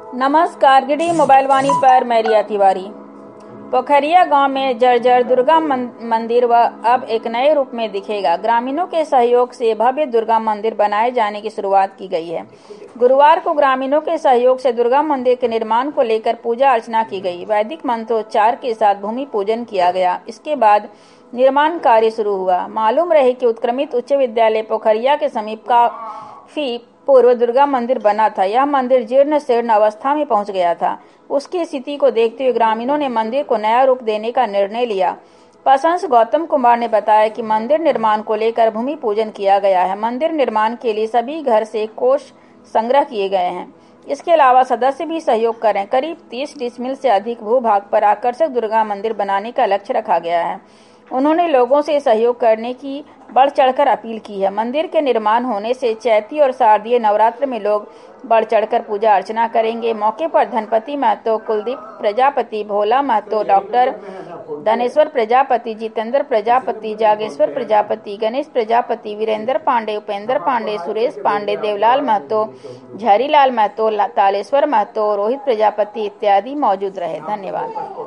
नमस्कार, giddy mobile वाणी पर मैं रिया तिवारी। पोखरिया गांव में जर्जर दुर्गा मंदिर अब एक नए रूप में दिखेगा। ग्रामीणों के सहयोग से भव्य दुर्गा मंदिर बनाए जाने की शुरुआत की गई है। गुरुवार को ग्रामीणों के सहयोग से दुर्गा मंदिर के निर्माण को लेकर पूजा अर्चना की गई। वैदिक मंत्रोच्चार के साथ भूमि पूजन किया गया। इसके बाद निर्माण कार्य शुरू हुआ। मालूम रहे कि उत्क्रमित उच्च विद्यालय पोखरिया के समीप काफी पूर्व दुर्गा मंदिर बना था। यह मंदिर जीर्ण शीर्ण अवस्था में पहुंच गया था। उसकी स्थिति को देखते हुए ग्रामीणों ने मंदिर को नया रूप देने का निर्णय लिया। प्रशंसक गौतम कुमार ने बताया कि मंदिर निर्माण को लेकर भूमि पूजन किया गया है। मंदिर निर्माण के लिए सभी घर से कोष संग्रह किए गए हैं। इसके अलावा सदस्य भी सहयोग करें। करीब 30 डिसमिल से अधिक भूभाग पर आकर्षक दुर्गा मंदिर बनाने का लक्ष्य रखा गया है। उन्होंने लोगों से सहयोग करने की बढ़ चढ़कर अपील की है। मंदिर के निर्माण होने से चैती और शारदीय नवरात्र में लोग बढ़ चढ़कर पूजा अर्चना करेंगे। मौके पर धनपति महतो, कुलदीप प्रजापति, भोला महतो, डॉक्टर धनेश्वर प्रजापति, जितेंद्र प्रजापति, जागेश्वर प्रजापति, गणेश प्रजापति, वीरेंद्र पांडे, उपेंद्र पांडे, सुरेश पांडे, देवलाल महतो, झरीलाल महतो, तालेश्वर महतो, रोहित प्रजापति इत्यादि मौजूद रहे। धन्यवाद।